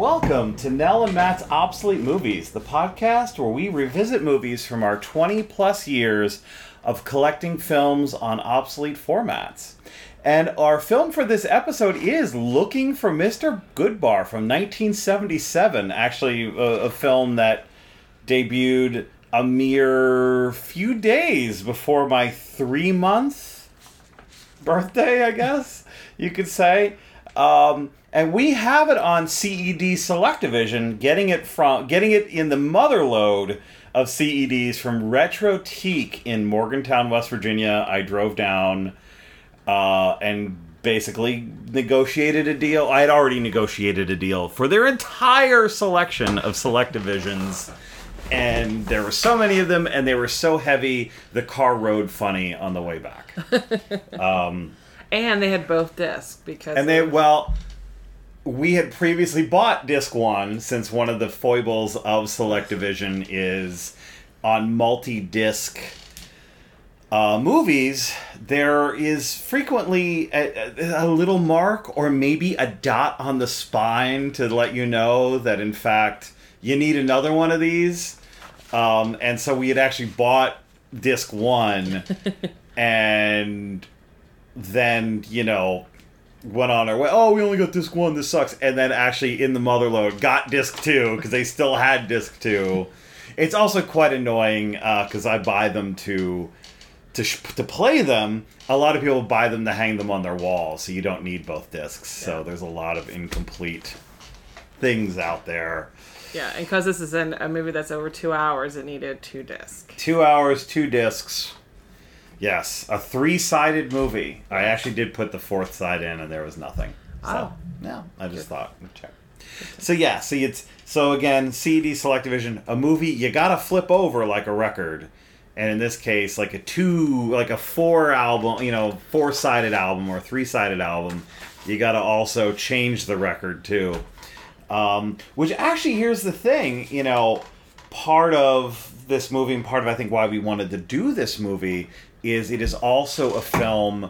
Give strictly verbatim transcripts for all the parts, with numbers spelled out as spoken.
Welcome to Nell and Matt's Obsolete Movies, the podcast where we revisit movies from our twenty plus years of collecting films on obsolete formats. And our film for this episode is Looking for Mister Goodbar from nineteen seventy-seven, actually a, a film that debuted a mere few days before my three-month birthday, I guess you could say. Um... And we have it on C E D Selectivision, getting it from getting it in the mother load of C E Ds from Retroteek in Morgantown, West Virginia. I drove down uh, and basically negotiated a deal. I had already negotiated a deal for their entire selection of Selectivisions. And there were so many of them, and they were so heavy, the car rode funny on the way back. um, and they had both discs. because And they, well... We had previously bought disc one, since one of the foibles of Selectivision is on multi-disc uh, movies, there is frequently a, a little mark or maybe a dot on the spine to let you know that, in fact, you need another one of these. Um, and so we had actually bought disc one and then, you know... went on our way, oh, we only got disc one, this sucks. And then actually in the mother load got disc two, because they still had disc two. It's also quite annoying, because uh, I buy them to to sh- to play them. A lot of people buy them to hang them on their wall, so you don't need both discs. Yeah. So there's a lot of incomplete things out there. Yeah, and because this is an, a movie that's over two hours, it needed two discs. Two hours, two discs. Yes, a three-sided movie. I actually did put the fourth side in, and there was nothing. So, oh. yeah, I just thought, check. So yeah, see, it's so again, C E D Selectivision, a movie you gotta flip over like a record, and in this case, like a two, like a four album, you know, four-sided album or three-sided album, you gotta also change the record too. Um, which actually, here's the thing, you know, part of this movie and part of I think why we wanted to do this movie is it is also a film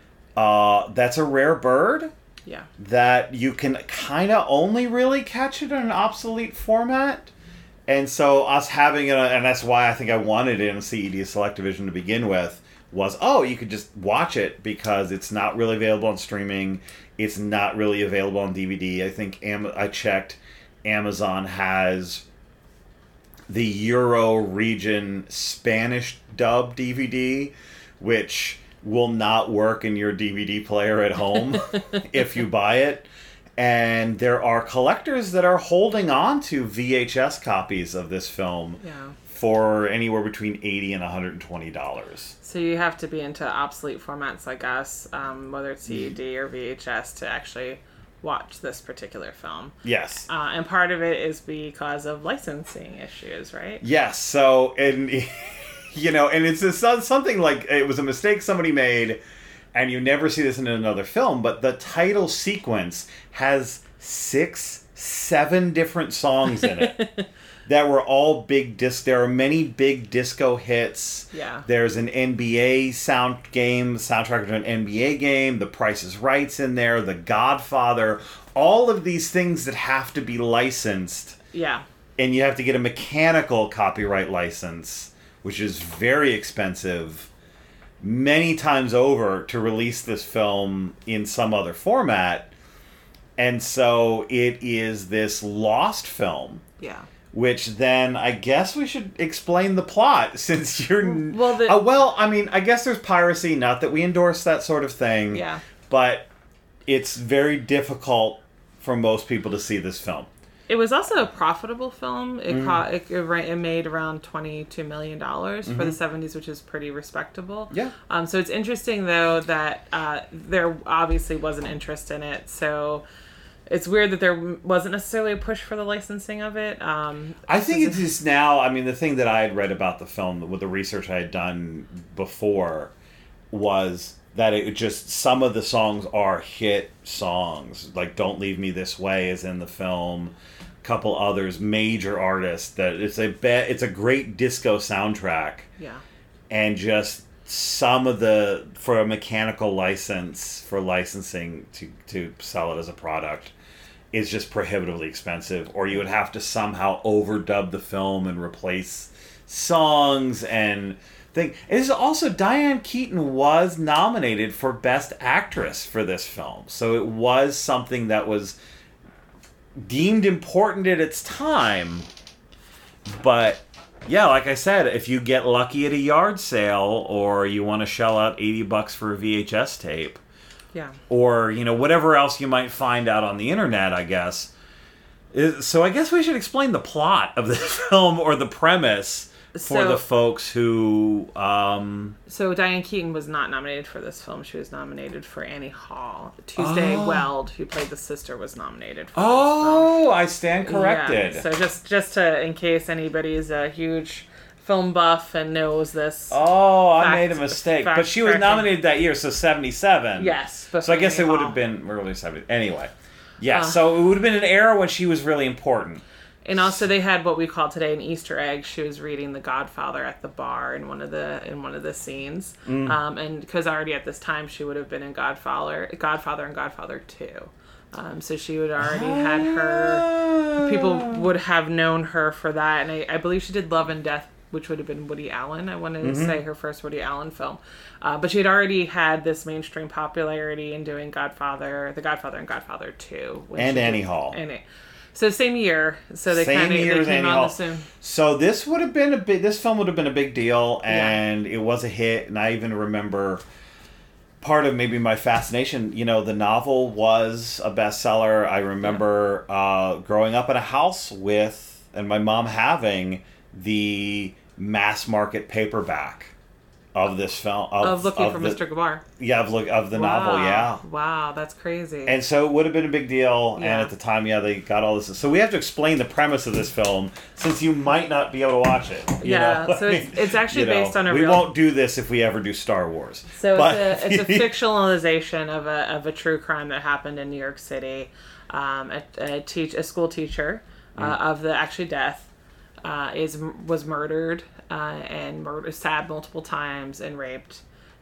uh, that's a rare bird. Yeah. That you can kind of only really catch it in an obsolete format. And so us having it, and that's why I think I wanted it in C E D Selectivision to begin with, was, oh, you could just watch it because it's not really available on streaming. It's not really available on D V D. I think Am- I checked, Amazon has the Euro region Spanish dub D V D, which will not work in your D V D player at home if you buy it. And there are collectors that are holding on to V H S copies of this film yeah. for anywhere between eighty dollars and one hundred twenty dollars. So you have to be into obsolete formats like us, um, whether it's C E D or V H S, to actually watch this particular film. Yes. Uh, and part of it is because of licensing issues, right? Yes. So, and, you know, and it's a, something like, it was a mistake somebody made, and you never see this in another film, but the title sequence has six, seven different songs in it. That were all big disc. There are many big disco hits. Yeah. There's an N B A sound game, soundtrack to an N B A game. The Price is Right's in there. The Godfather. All of these things that have to be licensed. Yeah. And you have to get a mechanical copyright license, which is very expensive, many times over to release this film in some other format. And so it is this lost film. Yeah. Which then, I guess we should explain the plot, since you're... Well, the, uh, well, I mean, I guess there's piracy, not that we endorse that sort of thing. Yeah. But it's very difficult for most people to see this film. It was also a profitable film. It, mm-hmm. caught, it, it made around twenty-two million dollars mm-hmm. for the seventies, which is pretty respectable. Yeah. Um. So it's interesting, though, that uh, there obviously was an interest in it. So... It's weird that there wasn't necessarily a push for the licensing of it. Um, I think it's just now, I mean, the thing that I had read about the film with the research I had done before was that it just, some of the songs are hit songs. Like Don't Leave Me This Way is in the film. A couple others, major artists, that it's a be- it's a great disco soundtrack. Yeah. And just some of the, for a mechanical license, for licensing to, to sell it as a product, is just prohibitively expensive, or you would have to somehow overdub the film and replace songs and thing. It is also Diane Keaton was nominated for Best Actress for this film, so it was something that was deemed important at its time. But yeah, like I said, if you get lucky at a yard sale, or you want to shell out eighty bucks for a V H S tape, yeah, or you know whatever else you might find out on the internet, I guess. So I guess we should explain the plot of this film, or the premise, for so, the folks who... Um... So Diane Keaton was not nominated for this film. She was nominated for Annie Hall. Tuesday oh. Weld, who played the sister, was nominated for oh, this film. I stand corrected. Yeah. So just, just to, in case anybody's a huge film buff and knows this... Oh, I made a mistake. But she was correcting. nominated that year, so seventy-seven. Yes. So I guess Annie it would Hall. have been early seventies. Anyway. Yeah, Uh, so it would have been an era when she was really important. And also, they had what we call today an Easter egg. She was reading The Godfather at the bar in one of the in one of the scenes, mm. um, and because already at this time she would have been in Godfather, Godfather and Godfather Two, um, so she would already ah. had her. People would have known her for that, and I, I believe she did Love and Death, which would have been Woody Allen. I wanted to mm-hmm. say her first Woody Allen film, uh, but she had already had this mainstream popularity in doing Godfather, The Godfather, and Godfather Two, and Annie Hall. And it, So same year, so they kind of they came Annie on Hall. the soon. So this would have been a big. This film would have been a big deal, and yeah. it was a hit. And I even remember part of maybe my fascination. You know, the novel was a bestseller. I remember yeah. uh, growing up in a house with, and my mom having the mass market paperback of this film of, of looking of for the, Mister Gabar. Yeah, of look of the wow. novel. Yeah. Wow, that's crazy. And so it would have been a big deal. Yeah. And at the time, yeah, they got all this. So we have to explain the premise of this film, since you might not be able to watch it. You yeah. know? So it's, it's actually you know, based on a we real. We won't do this if we ever do Star Wars. So but... it's a it's a fictionalization of a of a true crime that happened in New York City. Um, a, a teach a school teacher uh, mm. of the actually death. Uh, is was murdered uh, and murdered, stabbed multiple times and raped,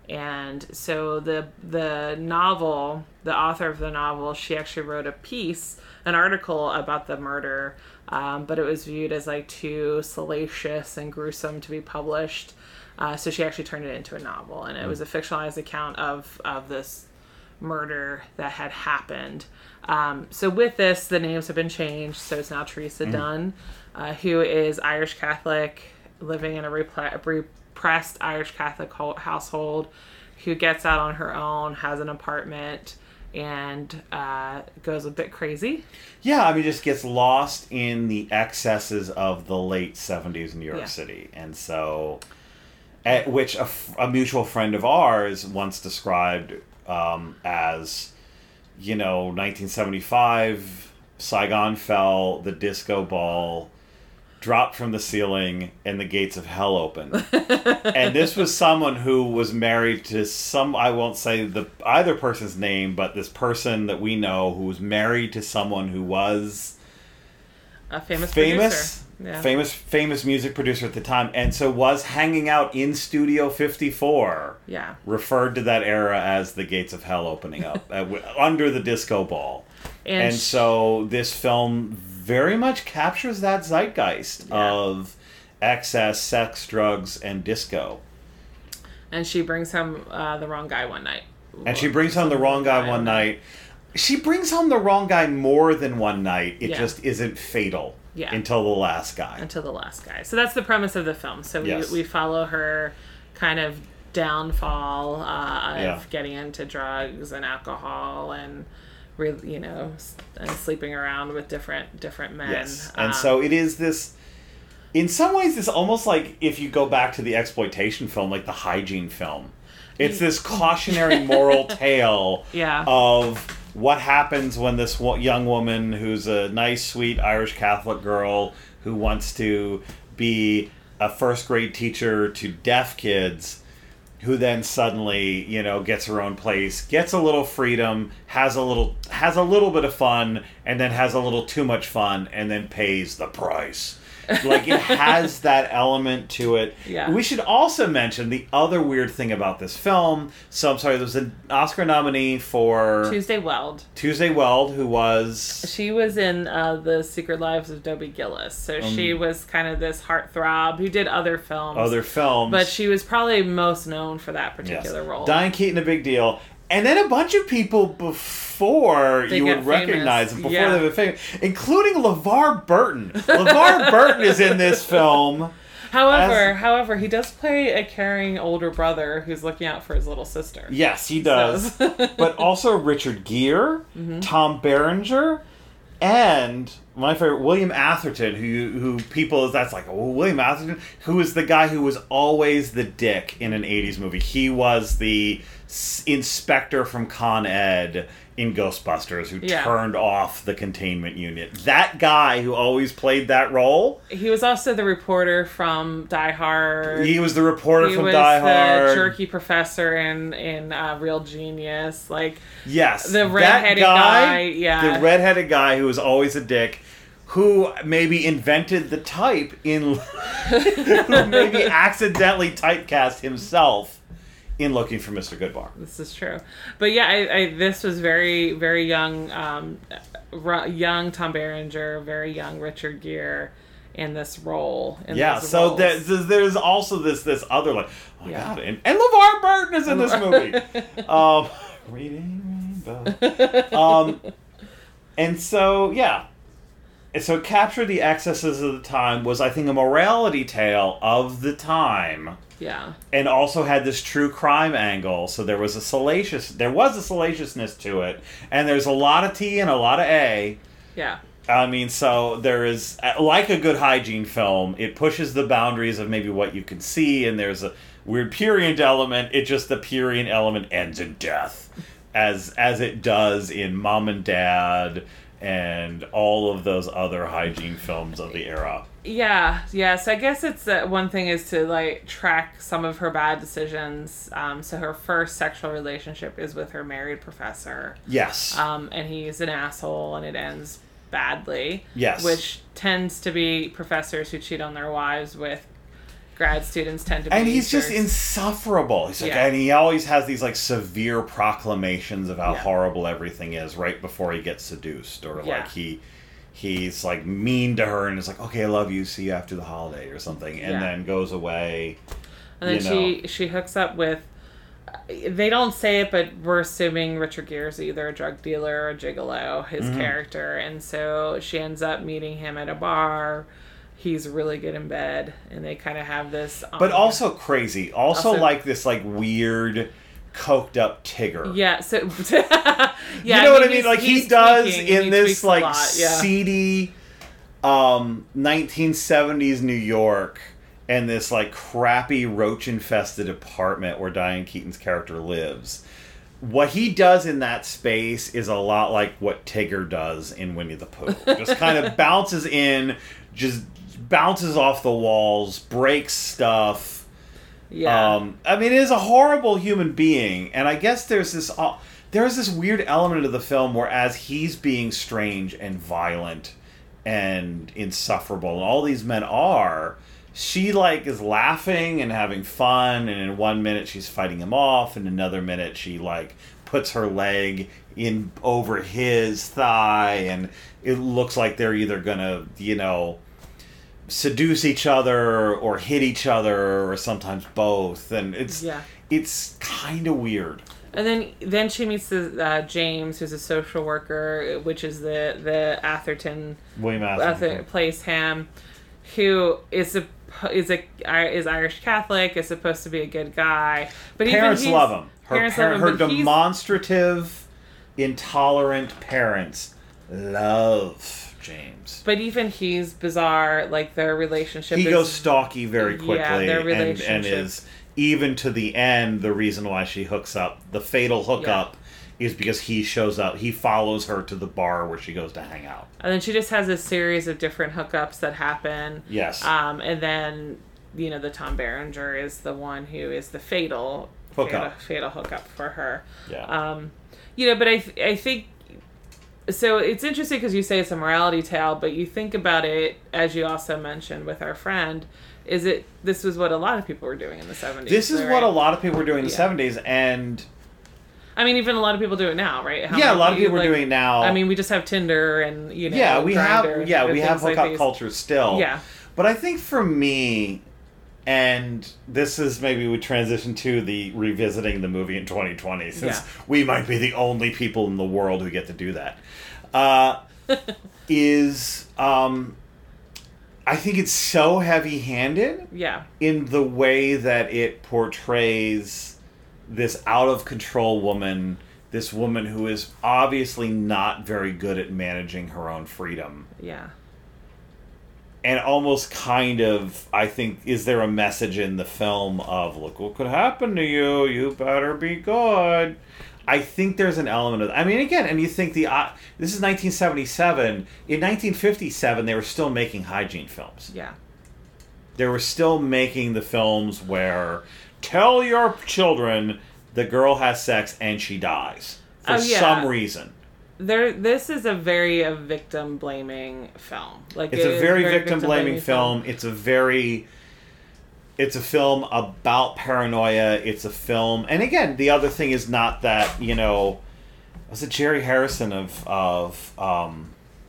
and so the the novel, the author of the novel, she actually wrote a piece, an article about the murder, um, but it was viewed as like too salacious and gruesome to be published, uh, so she actually turned it into a novel, and it was a fictionalized account of of this murder that had happened. Um, so with this, the names have been changed, so it's now Teresa mm. Dunn. Uh, who is Irish Catholic, living in a repre- repressed Irish Catholic ho- household, who gets out on her own, has an apartment, and uh, goes a bit crazy. Yeah, I mean, just gets lost in the excesses of the late seventies in New York yeah. City. And so, at which a, a mutual friend of ours once described um, as, you know, nineteen seventy-five, Saigon fell, the disco ball dropped from the ceiling, and the gates of hell opened. And this was someone who was married to some, I won't say the either person's name, but this person that we know who was married to someone who was a famous famous producer. Yeah. famous famous music producer at the time, and so was hanging out in Studio fifty-four. Yeah. Referred to that era as the gates of hell opening up uh, under the disco ball. And, and sh- so this film very much captures that zeitgeist yeah. of excess, sex, drugs, and disco. And she brings home uh, the wrong guy one night. And she brings home the wrong guy one night. She brings home the wrong guy more than one night. It yeah. just isn't fatal yeah. until the last guy. Until the last guy. So that's the premise of the film. So we, yes. we follow her kind of downfall uh, of yeah. getting into drugs and alcohol and... Really, you know, and sleeping around with different different men. Yes, and um, so it is this. In some ways, it's almost like if you go back to the exploitation film, like the hygiene film. It's this cautionary moral tale yeah. of what happens when this young woman, who's a nice, sweet Irish Catholic girl who wants to be a first grade teacher to deaf kids, who then suddenly, you know, gets her own place, gets a little freedom, has a little has a little bit of fun, and then has a little too much fun, and then pays the price. Like, it has that element to it. Yeah. We should also mention the other weird thing about this film. So, I'm sorry, there was an Oscar nominee for... Tuesday Weld. Tuesday Weld, who was... She was in uh, The Secret Lives of Dobie Gillis. So um, she was kind of this heartthrob who did other films. Other films. But she was probably most known for that particular yes. role. Diane Keaton, a big deal. And then a bunch of people before they you would famous. recognize them, before yeah. they were famous, including LeVar Burton. LeVar Burton is in this film. However, as, however, he does play a caring older brother who's looking out for his little sister. Yes, he does. So. But also Richard Gere, mm-hmm. Tom Berenger, and my favorite, William Atherton, who who people, that's like, oh, William Atherton, who is the guy who was always the dick in an eighties movie. He was the inspector from Con Ed in Ghostbusters who yeah. turned off the containment unit. That guy who always played that role. He was also the reporter from Die Hard. He was the reporter he from Die Hard. He was the jerky professor in, in uh, Real Genius. Like, yes, the redheaded guy, guy. Yeah. The redheaded guy who was always a dick. Who maybe invented the type in... who maybe accidentally typecast himself in Looking for Mister Goodbar. This is true. But yeah, I, I, this was very, very young, um, r- young Tom Berenger, very young Richard Gere in this role. In yeah, so there's, there's also this this other, like, oh my yeah. God, and, and LeVar Burton is in this movie. um, Reading Rainbow. Um, and so, yeah. So it captured the excesses of the time, was, I think, a morality tale of the time. Yeah. And also had this true crime angle, so there was a salacious, there was a salaciousness to it, and there's a lot of T and a lot of A. Yeah. I mean, so there is, like a good hygiene film, it pushes the boundaries of maybe what you can see, and there's a weird purient element. It just, the purient element ends in death, as as it does in Mom and Dad and all of those other hygiene films of the era. Yeah, yeah. So I guess it's uh, one thing is to like track some of her bad decisions. Um, so her first sexual relationship is with her married professor. Yes. Um, and he's an asshole, and it ends badly. Yes. Which tends to be professors who cheat on their wives with grad students tend to be. And he's jerks. just insufferable. He's like, yeah. and he always has these like severe proclamations of how yeah. horrible everything is right before he gets seduced, or yeah. like he. He's like mean to her and is like, okay, I love you, see you after the holiday or something, and yeah. then goes away. And then you she know. she hooks up with, they don't say it, but we're assuming Richard Gere's either a drug dealer or a gigolo, his mm-hmm. character, and so she ends up meeting him at a bar. He's really good in bed, and they kind of have this. Um, but also crazy, also, also like this like weird, coked up Tigger. Yeah, so yeah, you know what I mean? Like he does tweaking, in he this like lot, yeah. seedy um nineteen seventies New York, and this like crappy roach infested apartment where Diane Keaton's character lives. What he does in that space is a lot like what Tigger does in Winnie the Pooh. Just kind of bounces in, just bounces off the walls, breaks stuff. Yeah. Um, I mean, it is a horrible human being, and I guess there's this uh, there's this weird element of the film where as he's being strange and violent and insufferable, and all these men are, she like is laughing and having fun, and in one minute she's fighting him off, and another minute she like puts her leg in over his thigh, and it looks like they're either gonna, you know, seduce each other or hit each other or sometimes both, and it's yeah. it's kind of weird. And then then she meets the uh, James, who's a social worker, which is the the Atherton William Atherton Ather- plays him, who is a is a is Irish Catholic, is supposed to be a good guy, but parents even love him. Her parents par- love him, her but demonstrative, intolerant parents love James. But even he's bizarre, like their relationship He is, goes stalky very quickly, yeah, their and, relationship. and is, even to the end, the reason why she hooks up, the fatal hookup, yeah. is because he shows up, he follows her to the bar where she goes to hang out. And then she just has a series of different hookups that happen. Yes. Um, and then, you know, the Tom Berenger is the one who is the fatal hookup, fatal, fatal hookup for her. Yeah. Um, you know, but I, th- I think so it's interesting because you say it's a morality tale, but you think about it, as you also mentioned with our friend, is it, this was what a lot of people were doing in the seventies. This is right? what a lot of people were doing in the yeah. seventies, and... I mean, even a lot of people do it now, right? How yeah, many, a lot of people like, are doing it now. I mean, we just have Tinder and, you know, yeah, we Grindr have yeah and we have things hookup like culture still. Yeah. But I think for me, and this is maybe we transition to the revisiting the movie in twenty twenty, since Yeah. we might be the only people in the world who get to do that. Uh, is um, I think it's so heavy-handed. Yeah. In the way that it portrays this out of control woman. This woman who is obviously not very good at managing her own freedom. Yeah. And almost kind of, I think, is there a message in the film of, look what could happen to you, you better be good. I think there's an element of, I mean, again, and you think the, uh, this is nineteen seventy-seven. In nineteen fifty-seven, they were still making hygiene films. Yeah. They were still making the films where, tell your children the girl has sex and she dies for oh, yeah. some reason. There, this is a very a victim blaming film. Like it's it a very, very victim blaming film. film. It's a very, it's a film about paranoia. It's a film, and again, the other thing is not that, you know, was it Jerry Harrison of of um,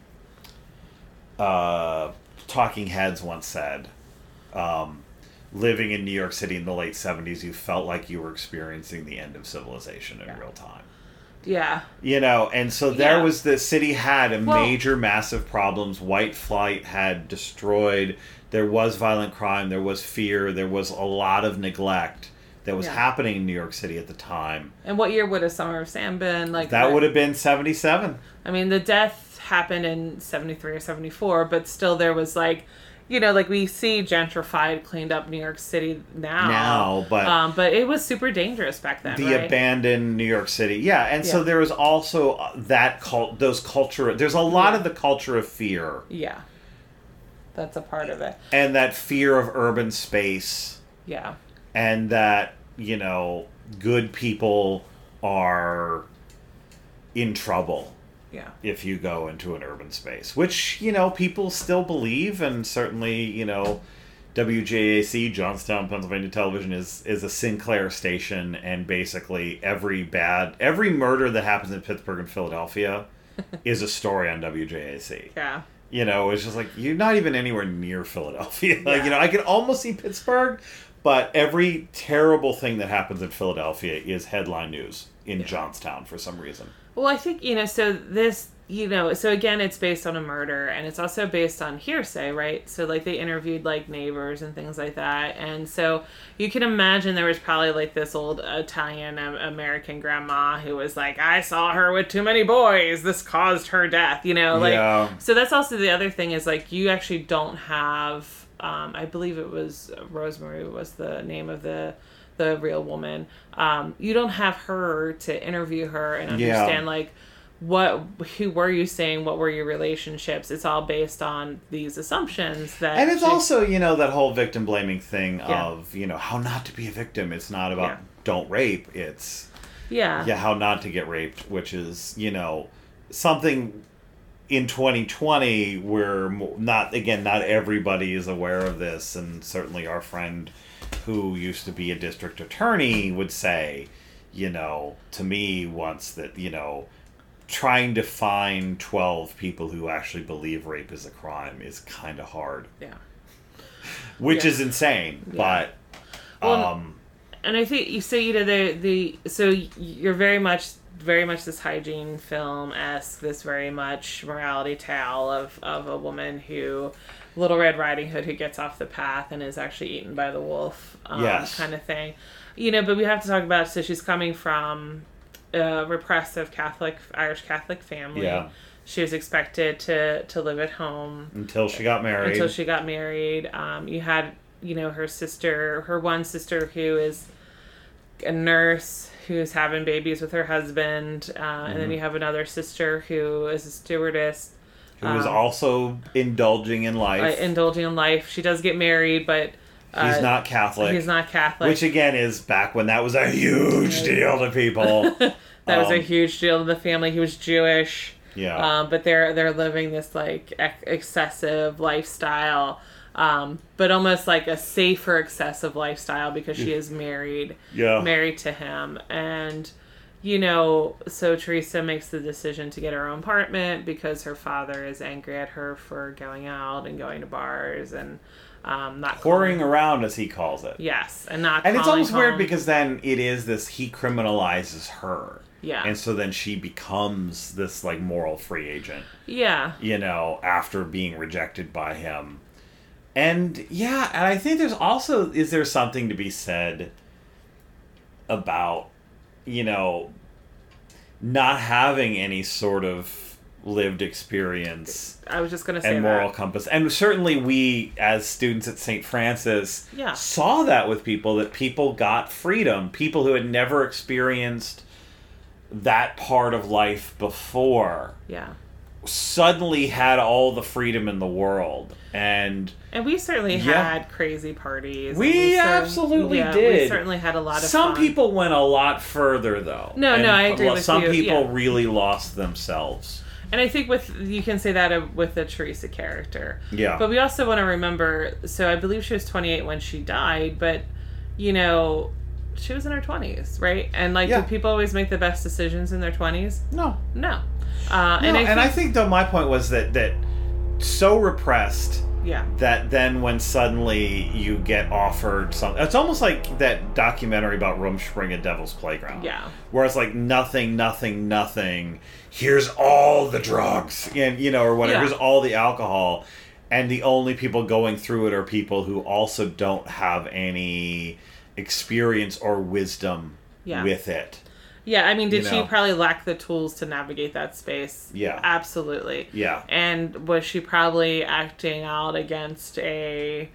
uh, Talking Heads once said. Um, living in New York City in the late seventies, you felt like you were experiencing the end of civilization in yeah. real time. Yeah. You know, and so there yeah. was, the city had a well, major, massive problems. White flight had destroyed. There was violent crime. There was fear. There was a lot of neglect that was yeah. happening in New York City at the time. And what year would a Summer of Sam been? Like that the, would have been seventy-seven. I mean, the death happened in seventy-three or seventy-four, but still there was like, you know, like we see gentrified, cleaned up New York City now. Now, but um, but it was super dangerous back then. The right? abandoned New York City, yeah, and yeah. so there was also that cult, those culture. There's a lot yeah. of the culture of fear. Yeah, that's a part of it. And that fear of urban space. Yeah. And that, you know, good people are in trouble. Yeah. If you go into an urban space, which, you know, people still believe, and certainly, you know, W J A C, Johnstown, Pennsylvania Television, is is a Sinclair station, and basically every bad, every murder that happens in Pittsburgh and Philadelphia is a story on W J A C. Yeah. You know, it's just like, you're not even anywhere near Philadelphia. Like, yeah. you know, I can almost see Pittsburgh, but every terrible thing that happens in Philadelphia is headline news in yeah. Johnstown for some reason. Well, I think, you know, so this, you know, so again, it's based on a murder, and it's also based on hearsay, right? So, like, they interviewed, like, neighbors and things like that. And so you can imagine there was probably, like, this old Italian American grandma who was like, I saw her with too many boys. This caused her death, you know? Like, yeah. So that's also the other thing is, like, you actually don't have, um, I believe it was Rosemary was the name of the... the real woman. Um, you don't have her to interview her and understand, yeah. like, what, who were you saying, what were your relationships? It's all based on these assumptions that... And it's she, also, you know, that whole victim blaming thing yeah. of, you know, how not to be a victim. It's not about yeah. don't rape. It's, yeah. yeah, how not to get raped, which is, you know, something in twenty twenty where not, again, not everybody is aware of this, and certainly our friend who used to be a district attorney would say, you know, to me once that, you know, trying to find twelve people who actually believe rape is a crime is kind of hard. Yeah. Which yeah. is insane, yeah. but... Well, um, and I think, you say, you know, the, the, so you're very much, very much this hygiene film-esque, this very much morality tale of, of a woman who... Little Red Riding Hood who gets off the path and is actually eaten by the wolf, um, yes. kind of thing. You know, but we have to talk about, so she's coming from a repressive Catholic, Irish Catholic family. Yeah. She was expected to, to live at home. Until she got married. Until she got married. Um, you had, you know, her sister, her one sister who is a nurse who's having babies with her husband. Uh, mm-hmm. And then you have another sister who is a stewardess. Who is um, also indulging in life. Uh, indulging in life. She does get married, but... Uh, he's not Catholic. He's not Catholic. Which, again, is back when that was a huge deal to people. that um, was a huge deal to the family. He was Jewish. Yeah. Um, but they're they're living this like ex- excessive lifestyle, um, but almost like a safer excessive lifestyle because she is married, Yeah. married to him, and you know, so Teresa makes the decision to get her own apartment because her father is angry at her for going out and going to bars and um, not Whoring calling, around, as he calls it. yes, and not. And it's calling almost weird home. because then it is this, he criminalizes her. Yeah. And so then she becomes this, like, moral free agent, Yeah. you know, after being rejected by him. And, yeah, and I think there's also, is there something to be said about, you know, not having any sort of lived experience I was just going to say and moral that. compass. And certainly we, as students at Saint Francis, Yeah. saw that with people, that people got freedom. People who had never experienced that part of life before Yeah. suddenly had all the freedom in the world. And And we certainly Yeah. had crazy parties. We and cer- absolutely yeah, did. We certainly had a lot of some fun. people went a lot further, though. No, And no, I agree with some you, people yeah. really lost themselves. And I think with you can say that of- with the Teresa character. Yeah. But we also want to remember, so I believe she was twenty-eight when she died, but, you know, she was in her twenties, right? And, like, Yeah. do people always make the best decisions in their twenties? No. No. Uh, No, and I think, and I think, though, my point was that, that so repressed yeah. that then when suddenly you get offered something, it's almost like that documentary about Rumspringa and Devil's Playground. Yeah. Where it's like nothing, nothing, nothing. Here's all the drugs, and you know, or whatever. Yeah. Here's all the alcohol, and the only people going through it are people who also don't have any experience or wisdom Yeah. with it. Yeah, I mean, did You she know. probably lack the tools to navigate that space? Yeah. Absolutely. Yeah. And was she probably acting out against a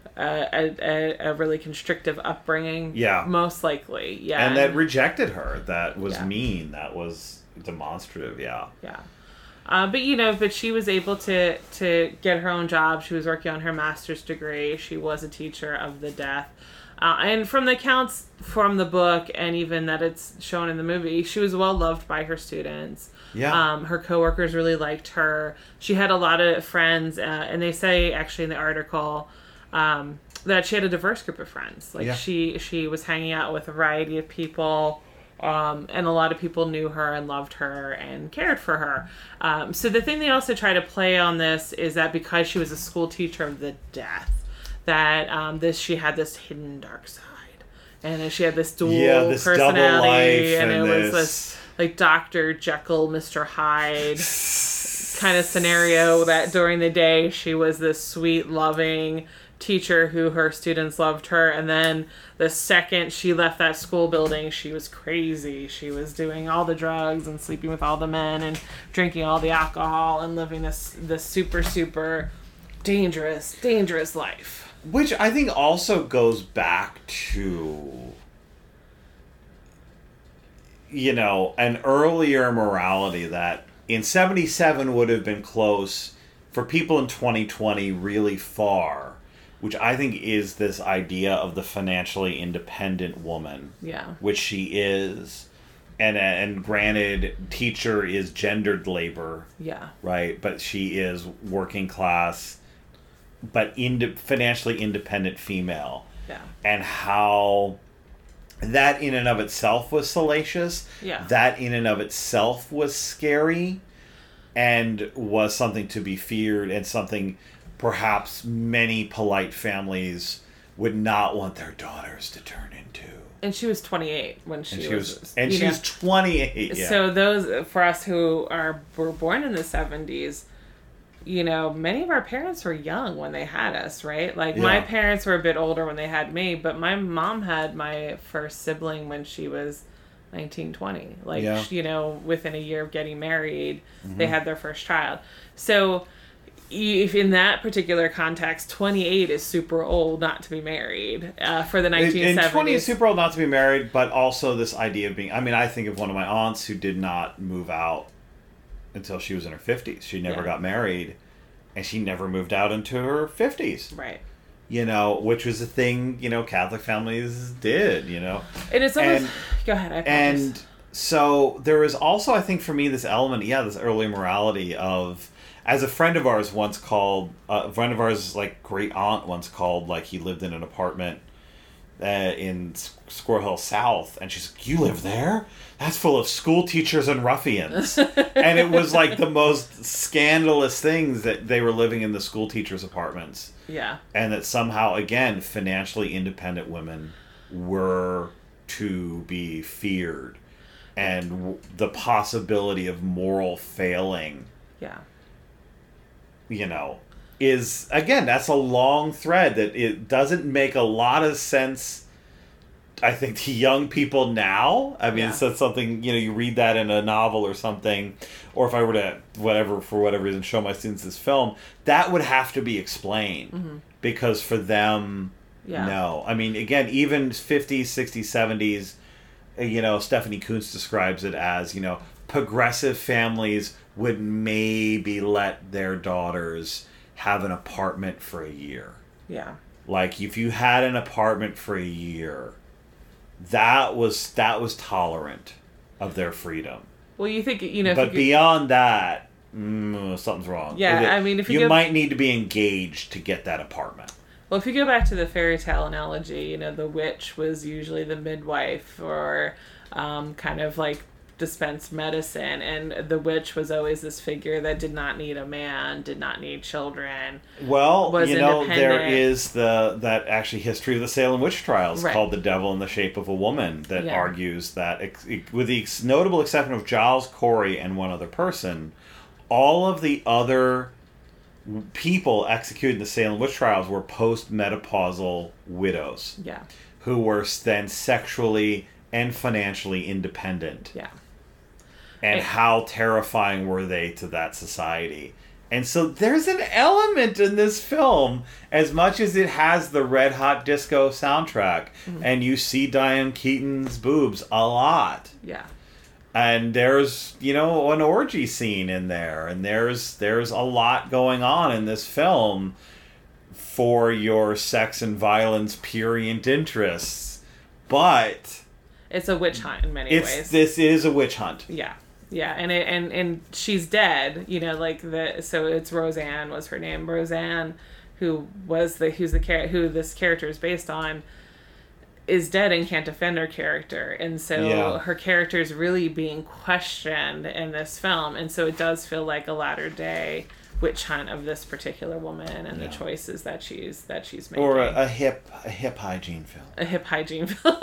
a, a, a really constrictive upbringing? Yeah. Most likely, yeah. And that rejected her. That was Yeah. mean. That was demonstrative. Yeah. Yeah. Uh, but, you know, but she was able to, to get her own job. She was working on her master's degree. She was a teacher of the deaf. Uh, and from the accounts from the book, and even that it's shown in the movie, she was well loved by her students. Yeah. Um, her coworkers really liked her. She had a lot of friends, uh, and they say actually in the article um, that she had a diverse group of friends. Like Yeah. she she was hanging out with a variety of people, um, and a lot of people knew her and loved her and cared for her. Um, so the thing they also try to play on this is that because she was a school teacher of the deaf, that um, this she had this hidden dark side, and then she had this dual Yeah, this double personality, life and, and it was this- this like Doctor Jekyll, Mister Hyde kind of scenario. That during the day she was this sweet, loving teacher who her students loved her, and then the second she left that school building, she was crazy. She was doing all the drugs and sleeping with all the men and drinking all the alcohol and living this this super super dangerous dangerous life. Which I think also goes back to, you know, an earlier morality that in seventy-seven would have been close for people in twenty twenty really far, which I think is this idea of the financially independent woman, Yeah. which she is. And, and granted, teacher is gendered labor, Yeah. right? But she is working class, but ind- financially independent female. Yeah. And how that in and of itself was salacious. Yeah. That in and of itself was scary and was something to be feared, and something perhaps many polite families would not want their daughters to turn into. And she was twenty-eight when she, And she was, was, and you she know. was twenty-eight. Yeah. So those for us who are were born in the seventies, you know, many of our parents were young when they had us, right? Like my Yeah. parents were a bit older when they had me, but my mom had my first sibling when she was nineteen, twenty. Like, Yeah. you know, within a year of getting married, they had their first child. So you- if in that particular context, twenty-eight is super old not to be married uh, for the nineteen seventies. And twenty is super old not to be married, but also this idea of being... I mean, I think of one of my aunts who did not move out until she was in her fifties. She never Yeah. got married, and she never moved out into her fifties. Right. You know, which was a thing, you know, Catholic families did, you know. And it's almost... And- Go ahead, I apologize. And so there is also, I think, for me, this element, yeah, this early morality of, as a friend of ours once called, uh, a friend of ours, like, great aunt once called, like, he lived in an apartment uh, in Squirrel Hill South, and she's like, you live there? That's full of school teachers and ruffians. And it was, like, the most scandalous things that they were living in the school teachers' apartments. Yeah. And that somehow, again, financially independent women were to be feared. And w- the possibility of moral failing, Yeah. you know, is, again, that's a long thread that it doesn't make a lot of sense, I think, to young people now. I mean, Yeah. it's that's something, you know, you read that in a novel or something, or if I were to, whatever, for whatever reason, show my students this film, that would have to be explained. Mm-hmm. Because for them, Yeah. no. I mean, again, even fifties, sixties, seventies, you know, Stephanie Coontz describes it as, you know, progressive families would maybe let their daughters have an apartment for a year. Yeah. Like, if you had an apartment for a year, that was that was tolerant of their freedom. Well, you think, you know, if But you could- beyond that, mm, something's wrong. Yeah, It- I mean, if you you go- might need to be engaged to get that apartment. Well, if you go back to the fairy tale analogy, you know, the witch was usually the midwife or um, kind of like dispensed medicine, and the witch was always this figure that did not need a man, did not need children. Well, Was you know, there independent. is the that actually history of the Salem witch trials Right. called "The Devil in the Shape of a Woman" that Yeah. argues that, ex- with the ex- notable exception of Giles Corey and one other person, all of the other people executed in the Salem witch trials were post-menopausal widows Yeah. who were then sexually and financially independent. Yeah. And And- how terrifying were they to that society? And so there's an element in this film, as much as it has the Red Hot Disco soundtrack, Mm-hmm. and you see Diane Keaton's boobs a lot. Yeah. And there's, you know, an orgy scene in there, and there's there's a lot going on in this film for your sex and violence prurient interests. But It's a witch hunt in many it's ways. this is a witch hunt. Yeah. Yeah, and it, and and she's dead, you know, like the so it's Roseanne was her name. Roseanne, who was the who's the char- who this character is based on, is dead and can't defend her character, and so Yeah. her character is really being questioned in this film, and so it does feel like a latter day witch hunt of this particular woman and Yeah. the choices that she's that she's making. Or a, a hip a hip hygiene film. a hip hygiene film.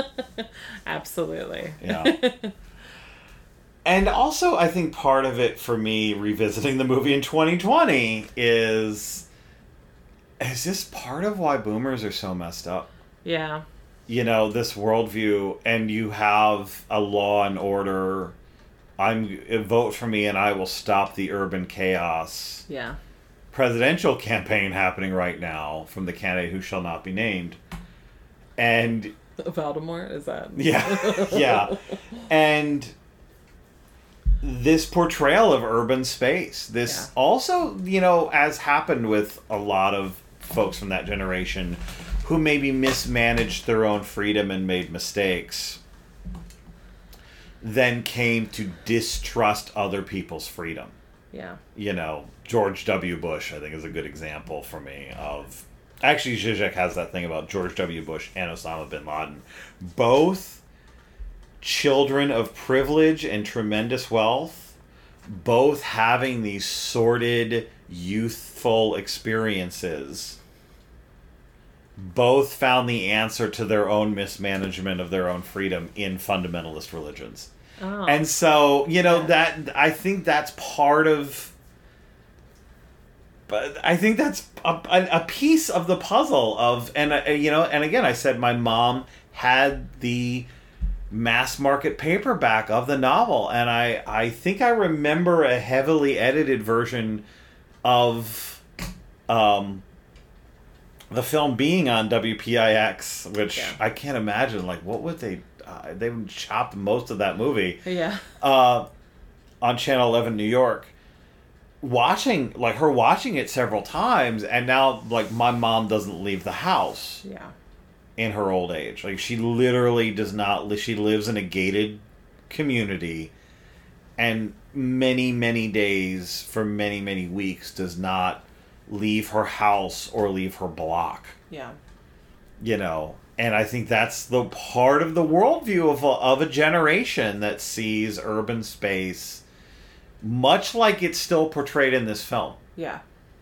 Absolutely. Yeah. And also, I think part of it for me revisiting the movie in twenty twenty is is this part of why boomers are so messed up? Yeah. You know, this worldview, and you have a Law and Order. I'm vote for me, and I will stop the urban chaos. Yeah. Presidential campaign happening right now from the candidate who shall not be named, and Voldemort, is that? yeah, yeah, and this portrayal of urban space. This Yeah. also, you know, as happened with a lot of folks from that generation who maybe mismanaged their own freedom and made mistakes, then came to distrust other people's freedom. Yeah. You know, George W. Bush, I think, is a good example for me of... Actually, Zizek has that thing about George W. Bush and Osama bin Laden. Both children of privilege and tremendous wealth, both having these sordid, youthful experiences, both found the answer to their own mismanagement of their own freedom in fundamentalist religions. Oh. And so, you know, Yeah. that I think that's part of... But I think that's a, a, a piece of the puzzle of... And, uh, you know, and again, I said my mom had the mass market paperback of the novel. And I, I think I remember a heavily edited version of um, the film being on W P I X, which Yeah. I can't imagine. Like, what would they... Uh, they would chop most of that movie Yeah. uh, on Channel eleven New York. Watching, like, her watching it several times, and now, like, my mom doesn't leave the house Yeah. in her old age. Like, she literally does not, li- she lives in a gated community and many, many days for many, many weeks does not leave her house or leave her block. Yeah. You know, and I think that's the part of the worldview of a, of a generation that sees urban space much like it's still portrayed in this film. Yeah.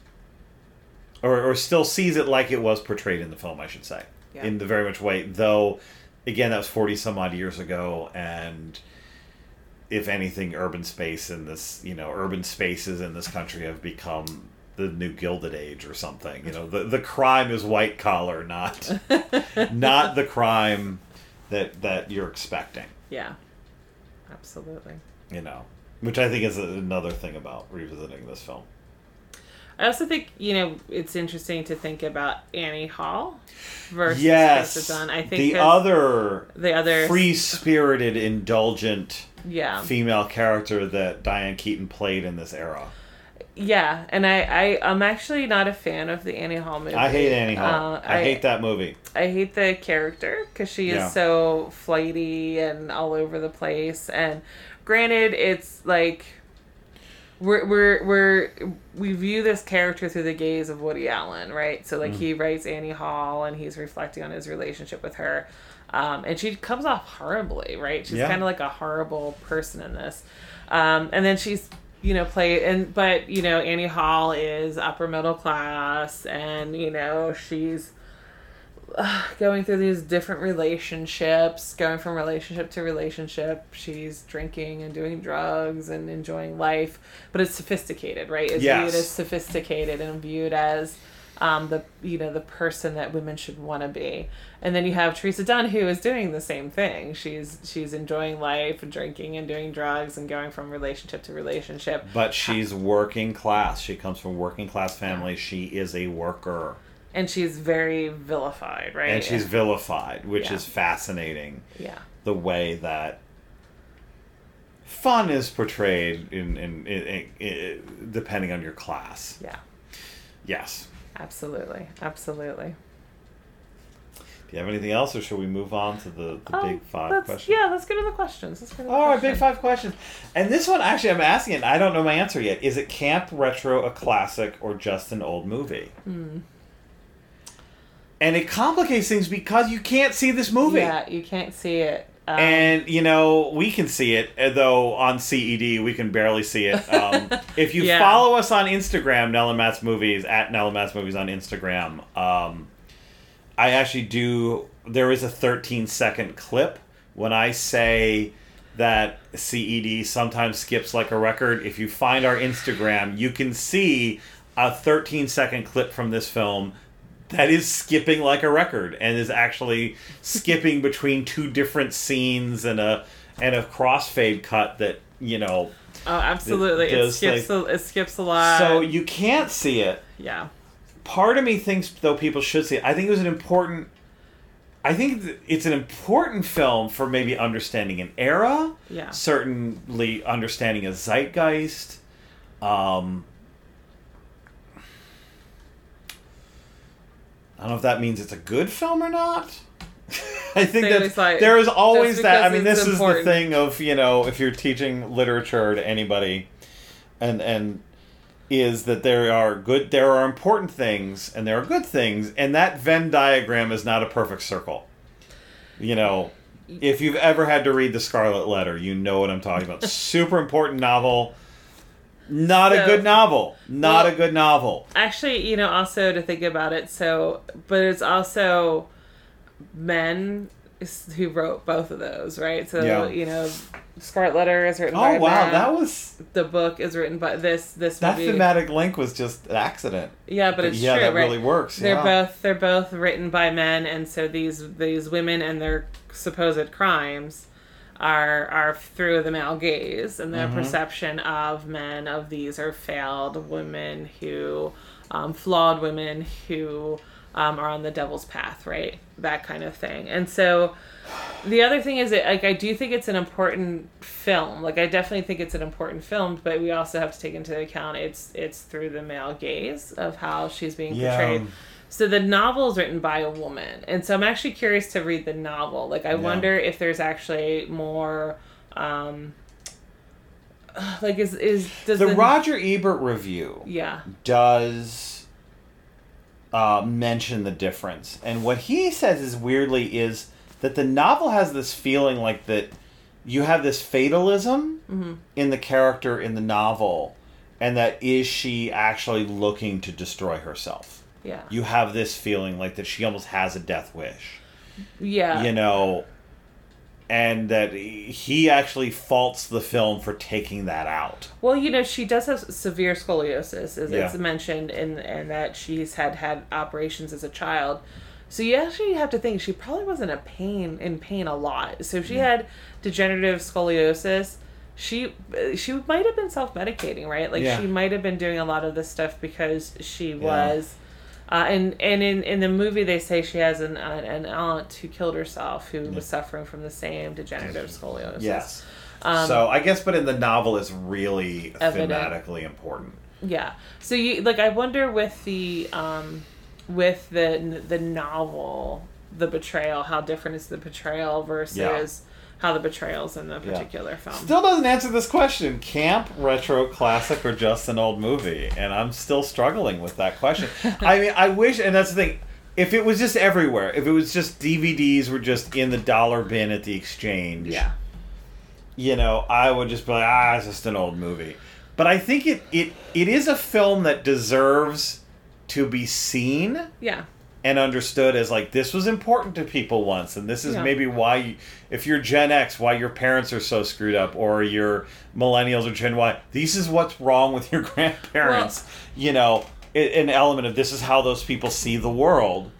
Or, or still sees it like it was portrayed in the film, I should say. Yeah. In the very much way. Though, again, that was forty some odd years ago, and if anything, urban space in this, you know, urban spaces in this country have become the new Gilded Age or something. You know, the the crime is white collar, not not the crime that that you're expecting. Yeah. Absolutely. You know, which I think is another thing about revisiting this film. I also think, you know, it's interesting to think about Annie Hall versus yes, Teresa Dunn. I think the other, the other free-spirited, indulgent yeah. female character that Diane Keaton played in this era. Yeah, and I, I, I'm actually not a fan of the Annie Hall movie. I hate Annie Hall. Uh, I, I hate that movie. I hate the character because she is Yeah. so flighty and all over the place. And granted, it's like... We're, we're, we're, we view this character through the gaze of Woody Allen, right? So, like, mm. he writes Annie Hall, and he's reflecting on his relationship with her. Um, and she comes off horribly, right? She's yeah. kind of like a horrible person in this. Um, and then she's, you know, played, and, but, you know, Annie Hall is upper middle class, and, you know, she's uh, going through these different relationships, going from relationship to relationship. She's drinking and doing drugs and enjoying life, but it's sophisticated, right? It's yes. viewed as sophisticated and viewed as um, the, you know, the person that women should want to be. And then you have Teresa Dunn, who is doing the same thing. She's she's enjoying life and drinking and doing drugs and going from relationship to relationship. But she's working class. She comes from a working class family. She is a worker. And she's very vilified, right? And she's vilified, which yeah. is fascinating. Yeah. The way that fun is portrayed in, in, in, in, in depending on your class. Yeah. Yes. Absolutely. Absolutely. Do you have anything else, or should we move on to the, the um, big five let's, questions? Yeah, let's go to the questions. Let's go to the All right, questions. big five questions. And this one, actually, I'm asking it. I don't know my answer yet. Is it camp, retro, a classic, or just an old movie? Hmm. And it complicates things because you can't see this movie. Yeah, you can't see it. Um, and, you know, we can see it, though on C E D we can barely see it. Um, if you yeah. follow us on Instagram, Nell and Matt's Movies, at Nell and Matt's Movies on Instagram, um, I actually do... There is a thirteen second clip when I say that C E D sometimes skips like a record. If you find our Instagram, you can see a thirteen second clip from this film that is skipping like a record and is actually skipping between two different scenes and a and a crossfade cut that, you know... Oh, absolutely. It skips, like, a, it skips a lot. So you can't see it. Yeah. Part of me thinks, though, people should see it. I think it was an important... I think it's an important film for maybe understanding an era. Yeah. Certainly understanding a zeitgeist. Um... I don't know if that means it's a good film or not. I think that like, there is always that. I mean, this important. is the thing of, you know, if you're teaching literature to anybody, and and is that there are good, there are important things, and there are good things, and that Venn diagram is not a perfect circle. You know, if you've ever had to read The Scarlet Letter, you know what I'm talking about. Super important novel. Not so, a good novel. Not well, a good novel. Actually, you know, also to think about it, so, but it's also men who wrote both of those, right? So, yeah. you know, Scarlet Letter is written oh, by Oh, wow, men. that was... The book is written by this, this That movie. thematic link was just an accident. Yeah, but it's yeah, true, that right? really works. They're yeah. both, they're both written by men, and so these, these women and their supposed crimes are are through the male gaze and their mm-hmm. perception of men, of these are failed women who, um, flawed women who um, are on the devil's path, right? That kind of thing. And so the other thing is that, like, I do think it's an important film. Like, I definitely think it's an important film, but we also have to take into account it's it's through the male gaze of how she's being yeah. portrayed. So the novel is written by a woman. And so I'm actually curious to read the novel. Like, I yeah. wonder if there's actually more Um, like is is does the, the Roger Ebert review yeah does uh, mention the difference, and what he says is weirdly is that the novel has this feeling like that you have this fatalism mm-hmm. in the character in the novel, and that is she actually looking to destroy herself? Yeah. You have this feeling like that she almost has a death wish. Yeah. You know, and that he actually faults the film for taking that out. Well, you know, she does have severe scoliosis, as Yeah. it's mentioned, in, and that she's had had operations as a child. So you actually have to think she probably wasn't a pain in pain a lot. So if she had degenerative scoliosis, she she might have been self-medicating, right? Like Yeah. she might have been doing a lot of this stuff because she Yeah. was. Uh, and and in, in the movie they say she has an an, an aunt who killed herself who Yeah. was suffering from the same degenerative scoliosis. Yes. Um, so I guess, but in the novel, it's really Evident. thematically important. Yeah. So you like I wonder with the um with the the novel, the betrayal, how different is the betrayal versus Yeah. how the betrayal's in the Yeah. particular film. Still doesn't answer this question: camp, retro, classic, or just an old movie? And I'm still struggling with that question. I mean, I wish, and that's the thing. If it was just everywhere, if it was just D V Ds were just in the dollar bin at the exchange, Yeah. you know, I would just be like, ah, it's just an old movie. But I think it it, it is a film that deserves to be seen Yeah. and understood as like, this was important to people once, and this is Yeah. maybe why you, if you're Gen X, why your parents are so screwed up, or you're millennials or Gen Y, this is what's wrong with your grandparents. Well, you know, it, an element of this is how those people see the world.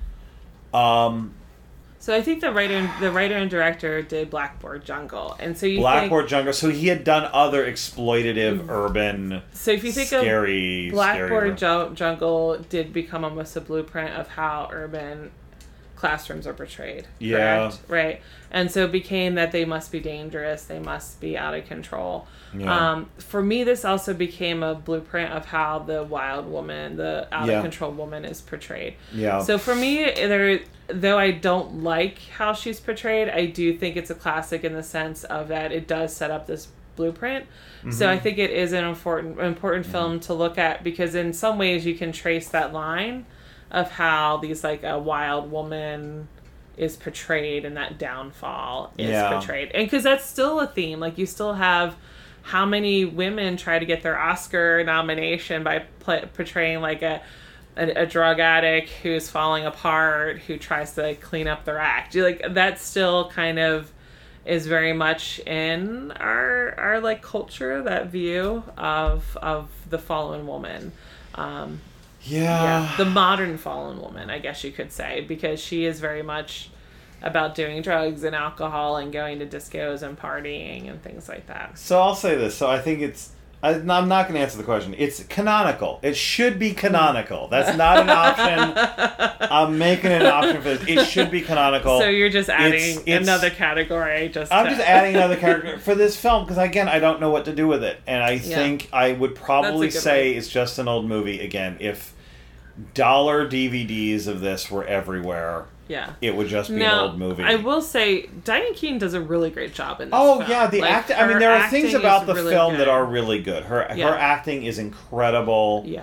Um, So I think the writer, the writer and director did Blackboard Jungle, and so you Blackboard think, Jungle. So he had done other exploitative, urban, so if you think scary, of Blackboard scary Ju- Jungle, did become almost a blueprint of how urban classrooms are portrayed. Yeah. Correct? Right. And so it became that they must be dangerous, they must be out of control. Yeah. Um, for me, this also became a blueprint of how the wild woman, the out Yeah. of control woman, is portrayed. Yeah. So for me, there, though I don't like how she's portrayed, I do think it's a classic in the sense of that it does set up this blueprint. Mm-hmm. So I think it is an important important mm-hmm. film to look at, because in some ways you can trace that line of how these like a wild woman is portrayed and that downfall is Yeah. portrayed. And because that's still a theme. Like you still have how many women try to get their Oscar nomination by play, portraying like a, a a drug addict who's falling apart, who tries to like, clean up their act. You like that still kind of is very much in our our like culture, that view of of the fallen woman. Um, yeah. yeah, the modern fallen woman, I guess you could say, because she is very much about doing drugs and alcohol and going to discos and partying and things like that. So I'll say this. So I think it's... I, I'm not going to answer the question. It's canonical. It should be canonical. That's not an option. I'm making an option for this. It should be canonical. So you're just adding It's- it's- another category. Just I'm to... just adding another character for this film because, again, I don't know what to do with it. And I Yeah. think I would probably That's a good say one. it's just an old movie. Again, if dollar D V Ds of this were everywhere, Yeah. it would just be Now, an old movie. I will say, Diane Keaton does a really great job in this Oh film. yeah, the Like, acting. I mean, her there are things acting about is the really film good. that are really good. Her Yeah. her acting is incredible. Yeah.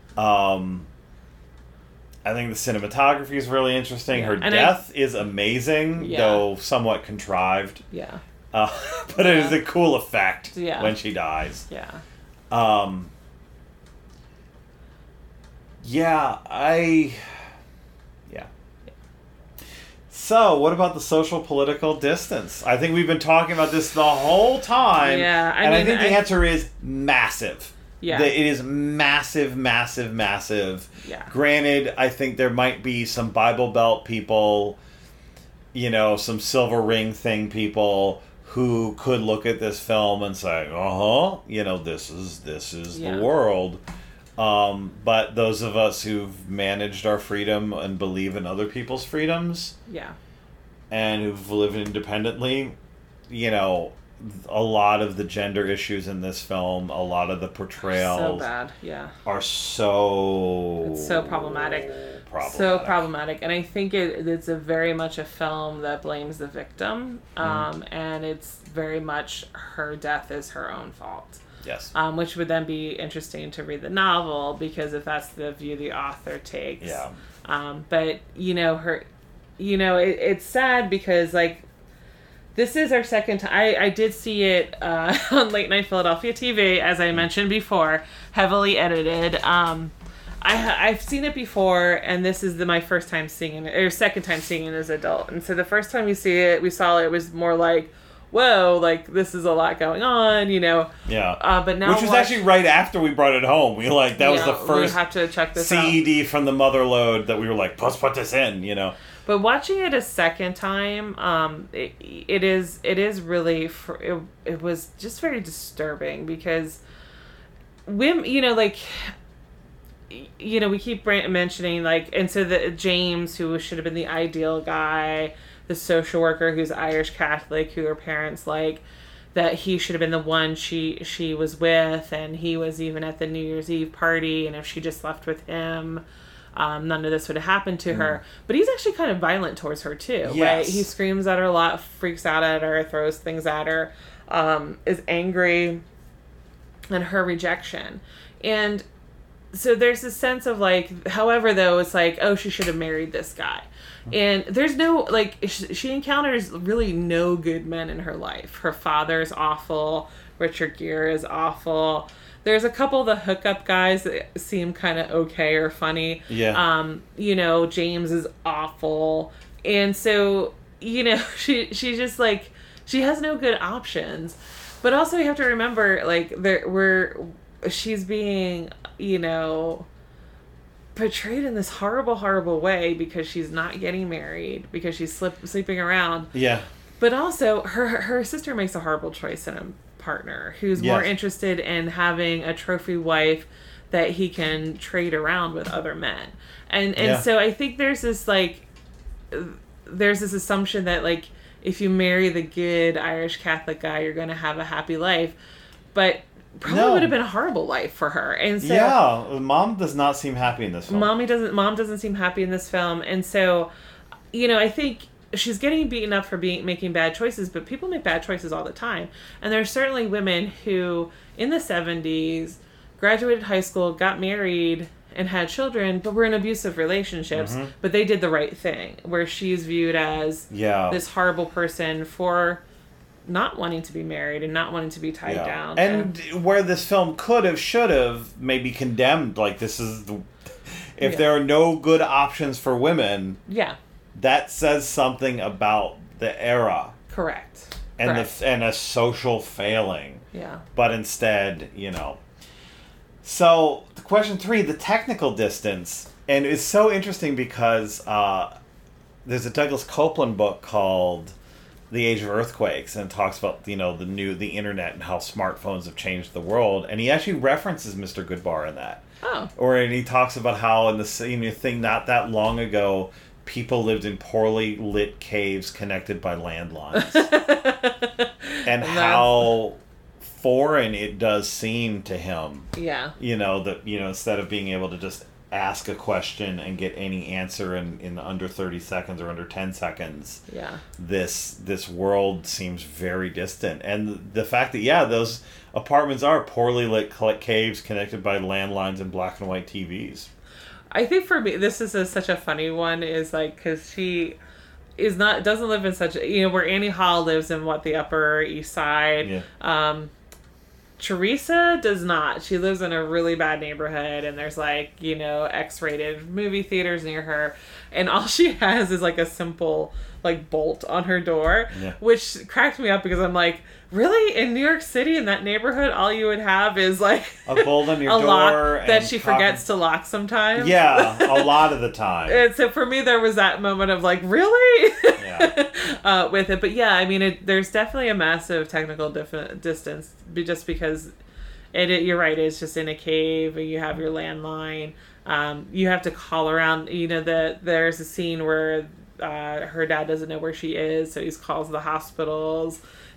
Um, I think the cinematography is really interesting. Yeah. Her And I- death is amazing, Yeah. though somewhat contrived. Yeah. Uh, but it is Yeah. a cool effect Yeah. when she dies. Yeah. Um, yeah, I. Yeah. So, what about the social political distance? I think we've been talking about this the whole time. Yeah, I and I mean, think the I- answer is massive. Yeah. That it is massive, massive, massive. Yeah. Granted, I think there might be some Bible Belt people, you know, some Silver Ring thing people who could look at this film and say, "Uh-huh, you know, this is this is Yeah. the world." Um, but those of us who've managed our freedom and believe in other people's freedoms Yeah. and who've lived independently, you know, a lot of the gender issues in this film, a lot of the portrayals So bad, yeah. are so It's so problematic. problematic. So problematic. And I think it, it's a very much a film that blames the victim. Um, Mm-hmm. And it's very much her death is her own fault. Yes. Um, which would then be interesting to read the novel, because if that's the view the author takes. Yeah. Um, but, you know, her, you know, it, it's sad because, like, this is our second time. I, I did see it uh, on Late Night Philadelphia T V, as I mentioned before, heavily edited. Um, I, I've seen it before, and this is the, my first time seeing it, or second time seeing it as an adult. And so the first time we see it, we saw it was more like, whoa, like, this is a lot going on, you know. Yeah. Uh, but now Which was watch, actually right after we brought it home. We like that was yeah, the first we have to check this C E D out. from the mother load that we were like, let's put this in, you know. But watching it a second time, um, it, it is it is really fr- it, it was just very disturbing because women, you know, like, you know, we keep mentioning, like, and so the James, who should have been the ideal guy, the social worker who's Irish Catholic, who her parents like, that he should have been the one she she was with, and he was even at the New Year's Eve party, and if she just left with him, um, none of this would have happened to mm. her. But he's actually kind of violent towards her too, yes. right? He screams at her a lot, freaks out at her, throws things at her, um, is angry at her rejection. And so there's this sense of, like, however, though, it's like, oh, she should have married this guy. And there's no, like, she encounters really no good men in her life. Her father's awful. Richard Gere is awful. There's a couple of the hookup guys that seem kind of okay or funny. Yeah. Um, you know, James is awful. And so, you know, she she just, like, she has no good options. But also you have to remember, like, there we're she's being, you know, portrayed in this horrible, horrible way because she's not getting married, because she's slip, sleeping around. Yeah. But also, her her sister makes a horrible choice in a partner who's yes. more interested in having a trophy wife that he can trade around with other men. And and yeah. so I think there's this, like, there's this assumption that, like, if you marry the good Irish Catholic guy, you're going to have a happy life. But probably no. would have been a horrible life for her. And so yeah, mom does not seem happy in this film. Mommy doesn't. Mom doesn't seem happy in this film, and so, you know, I think she's getting beaten up for being making bad choices. But people make bad choices all the time, and there are certainly women who, in the seventies, graduated high school, got married, and had children, but were in abusive relationships. Mm-hmm. But they did the right thing, where she's viewed as yeah. this horrible person for not wanting to be married and not wanting to be tied yeah. down. And, and where this film could have, should have, maybe condemned, like, this is the, if yeah. there are no good options for women, yeah, that says something about the era. Correct. And Correct. the and a social failing. Yeah. But instead, you know. So, question three, the technical distance. And it's so interesting because uh, there's a Douglas Copeland book called The Age of Earthquakes, and it talks about, you know, the new the internet and how smartphones have changed the world, and he actually references Mister Goodbar in that. Oh. Or and he talks about how in the same thing not that long ago, people lived in poorly lit caves connected by landlines, and how foreign it does seem to him. Yeah. You know that you know instead of being able to just ask a question and get any answer in, in under thirty seconds or under ten seconds. Yeah. This this world seems very distant. And the fact that, yeah, those apartments are poorly lit caves connected by landlines and black and white T Vs. I think for me, this is a, such a funny one, is like, because she is not, doesn't live in such, you know, where Annie Hall lives in, what, the Upper East Side. Yeah. Um, Teresa does not. She lives in a really bad neighborhood, and there's, like, you know, X-rated movie theaters near her, and all she has is, like, a simple, like, bolt on her door, yeah. which cracked me up because I'm like, really? In New York City, in that neighborhood, all you would have is, like, a bolt on your a door lock that and she talking... forgets to lock sometimes. Yeah, a lot of the time. And so for me, there was that moment of, like, really? Yeah. uh, with it. But yeah, I mean, it, there's definitely a massive technical dif- distance just because it, it, you're right, it's just in a cave, and you have your landline. Um, you have to call around. You know, the, there's a scene where uh, her dad doesn't know where she is, so he calls the hospitals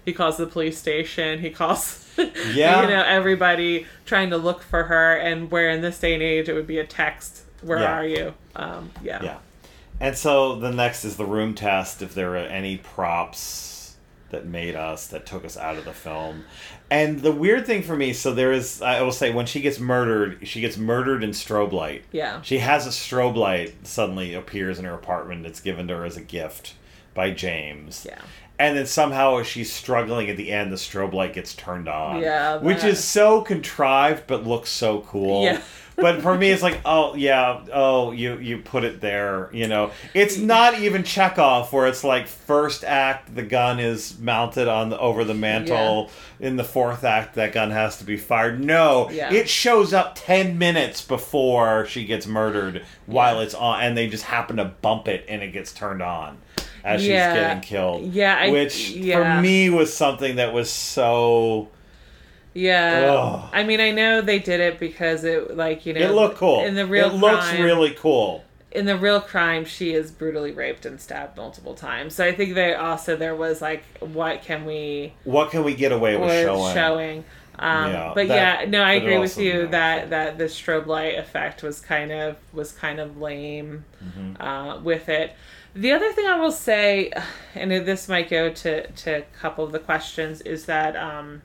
he calls the police station. He calls, yeah. you know, everybody trying to look for her. And where in this day and age it would be a text. Where yeah. are you? Um, yeah. Yeah. And so the next is the room test. If there are any props that made us, that took us out of the film. And the weird thing for me, so there is, I will say, when she gets murdered, she gets murdered in strobe light. Yeah. She has a strobe light suddenly appears in her apartment. It's given to her as a gift by James. Yeah. And then somehow as she's struggling at the end, the strobe light gets turned on. Yeah. That... Which is so contrived, but looks so cool. Yeah. But for me, it's like, oh, yeah, oh, you, you put it there, you know. It's not even Chekhov, where it's like first act, the gun is mounted on the, over the mantle. Yeah. In the fourth act, that gun has to be fired. No, yeah. It shows up ten minutes before she gets murdered while yeah. it's on, and they just happen to bump it, and it gets turned on as yeah. she's getting killed. Yeah, I, Which, yeah. for me, was something that was so... Yeah, Ugh. I mean, I know they did it because it, like, you know, it looked cool. In the real, it looks crime, really cool. In the real crime, she is brutally raped and stabbed multiple times. So I think they also there was like, what can we, what can we get away with, with showing? showing. Um, yeah, but that, yeah, no, I agree with you yeah. that that the strobe light effect was kind of was kind of lame mm-hmm. uh, with it. The other thing I will say, and this might go to to a couple of the questions, is that. Um,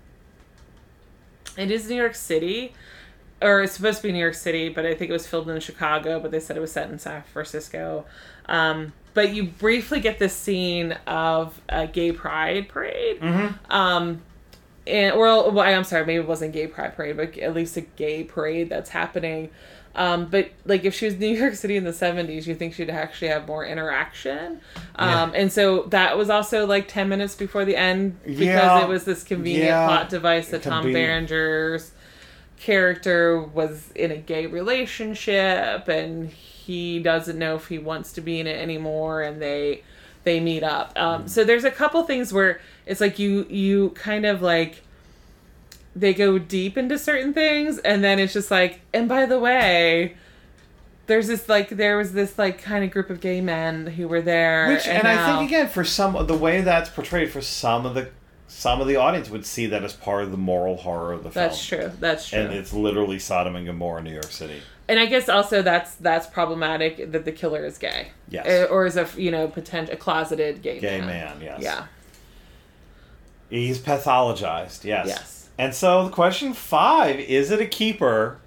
It is New York City, or it's supposed to be New York City, but I think it was filmed in Chicago, but they said it was set in San Francisco. Um, but you briefly get this scene of a gay pride parade. Mm-hmm. Um, and, well, well, I'm sorry, maybe it wasn't gay pride parade, but at least a gay parade that's happening. Um, but like if she was New York City in the seventies, you think she'd actually have more interaction. Um, yeah. And so that was also like ten minutes before the end because yeah. it was this convenient yeah. plot device that Tom Berenger's character was in a gay relationship and he doesn't know if he wants to be in it anymore, and they they meet up. Um, mm. So there's a couple things where it's like you you kind of like they go deep into certain things, and then it's just like, and by the way, there's this like there was this like kind of group of gay men who were there, which and, and now, I think again for some the way that's portrayed for some of the some of the audience would see that as part of the moral horror of the film. That's true. That's true. And it's literally Sodom and Gomorrah in New York City. And I guess also that's that's problematic that the killer is gay. Yes. Or is a you know potential a closeted gay gay man. man. Yes. Yeah. He's pathologized. Yes. Yes. And so the question five, is it a keeper?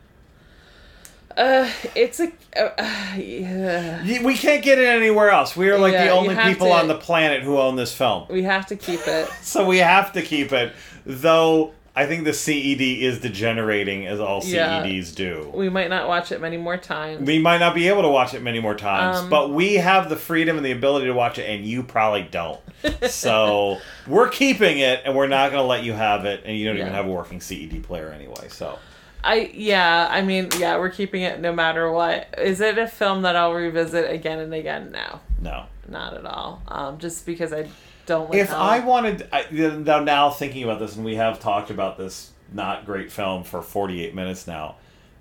Uh, it's a... Uh, uh, yeah. We can't get it anywhere else. We are like yeah, the only people to, on the planet who own this film. We have to keep it. So we have to keep it. Though I think the C E D is degenerating as all yeah. C E Ds do. We might not watch it many more times. We might not be able to watch it many more times. Um, but we have the freedom and the ability to watch it, and you probably don't. So we're keeping it, and we're not going to let you have it, and you don't yeah. even have a working C E D player anyway. So, I yeah, I mean, yeah, we're keeping it no matter what. Is it a film that I'll revisit again and again? No, no, not at all. Um, just because I don't. Like if how... I wanted, I, now, now thinking about this, and we have talked about this not great film for forty-eight minutes now.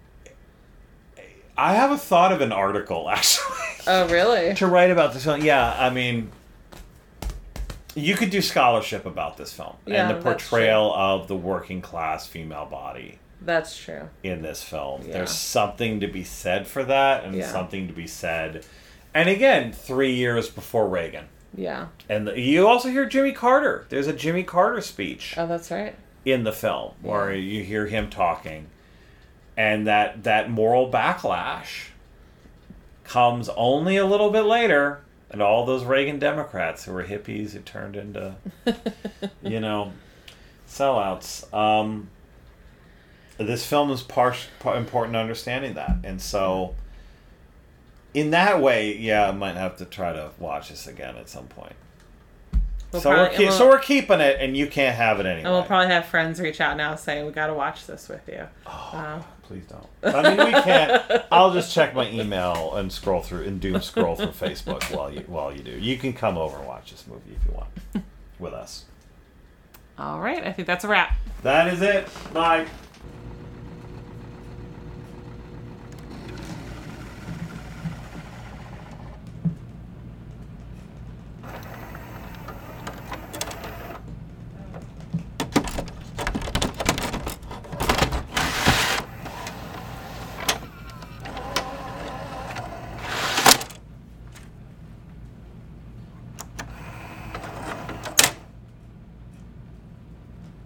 I have a thought of an article actually. Oh, really? To write about this film. Yeah, I mean. You could do scholarship about this film yeah, and the portrayal of the working class female body. That's true. In this film. Yeah. There's something to be said for that, and yeah. something to be said. And again, three years before Reagan. Yeah. And the, you also hear Jimmy Carter. There's a Jimmy Carter speech. Oh, that's right. In the film, yeah. where you hear him talking. And that, that moral backlash comes only a little bit later. And all those Reagan Democrats who were hippies who turned into, you know, sellouts. Um, this film is par- par- important to understanding that. And so, in that way, yeah, I might have to try to watch this again at some point. We'll so, probably, we're ke- we'll, so we're keeping it, and you can't have it anyway. And we'll probably have friends reach out now saying, we got to watch this with you. Oh, uh, please don't. I mean, we can't. I'll just check my email and scroll through, and doom scroll through Facebook while you while you do. You can come over and watch this movie if you want with us. All right. I think that's a wrap. That is it. Bye.